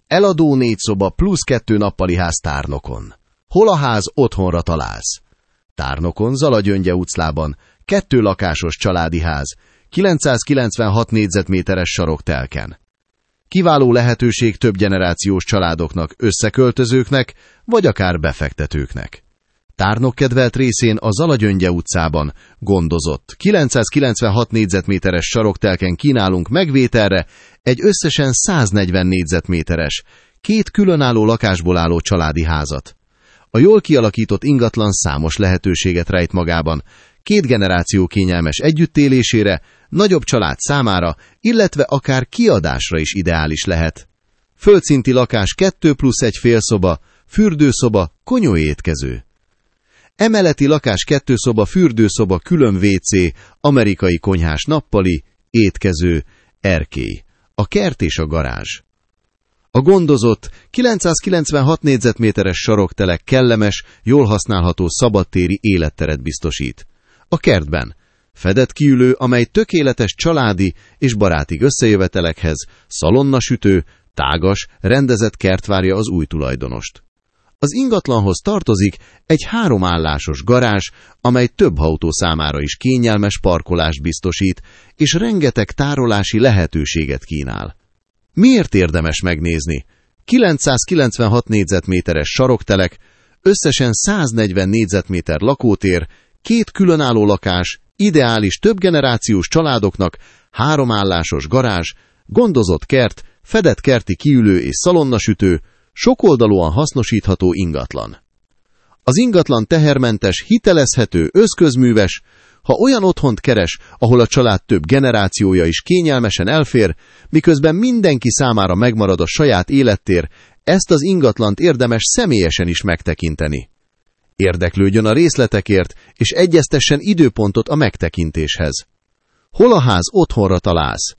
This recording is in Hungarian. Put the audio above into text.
Eladó 4 szoba plusz 2 nappali ház Tárnokon. Hol a ház otthonra találsz? Tárnokon, Zalagyöngye utcában, 2 lakásos családi ház, 996 négyzetméteres saroktelken. Kiváló lehetőség több generációs családoknak, összeköltözőknek, vagy akár befektetőknek. Tárnok kedvelt részén a Zalagyöngye utcában gondozott, 996 négyzetméteres saroktelken kínálunk megvételre egy összesen 140 négyzetméteres, 2 különálló lakásból álló családi házat. A jól kialakított ingatlan számos lehetőséget rejt magában, 2 generáció kényelmes együttélésére, nagyobb család számára, illetve akár kiadásra is ideális lehet. Földszinti lakás 2 plusz 1 félszoba, fürdőszoba, konyóétkező. Emeleti lakás 2 szoba, fürdőszoba, külön WC, amerikai konyhás nappali, étkező, erkély. A kert és a garázs. A gondozott, 996 négyzetméteres saroktelek kellemes, jól használható szabadtéri életteret biztosít. A kertben fedett kiülő, amely tökéletes családi és baráti összejövetelekhez, szalonnasütő, tágas, rendezett kert várja az új tulajdonost. Az ingatlanhoz tartozik egy 3 állásos garázs, amely több autó számára is kényelmes parkolást biztosít, és rengeteg tárolási lehetőséget kínál. Miért érdemes megnézni? 996 négyzetméteres saroktelek, összesen 140 négyzetméter lakótér, 2 különálló lakás, ideális többgenerációs családoknak, 3 állásos garázs, gondozott kert, fedett kerti kiülő és szalonnasütő, sokoldalúan hasznosítható ingatlan. Az ingatlan tehermentes, hitelezhető, összközműves, ha olyan otthont keres, ahol a család több generációja is kényelmesen elfér, miközben mindenki számára megmarad a saját élettér, ezt az ingatlant érdemes személyesen is megtekinteni. Érdeklődjön a részletekért, és egyeztessen időpontot a megtekintéshez. Hol a ház otthonra találsz?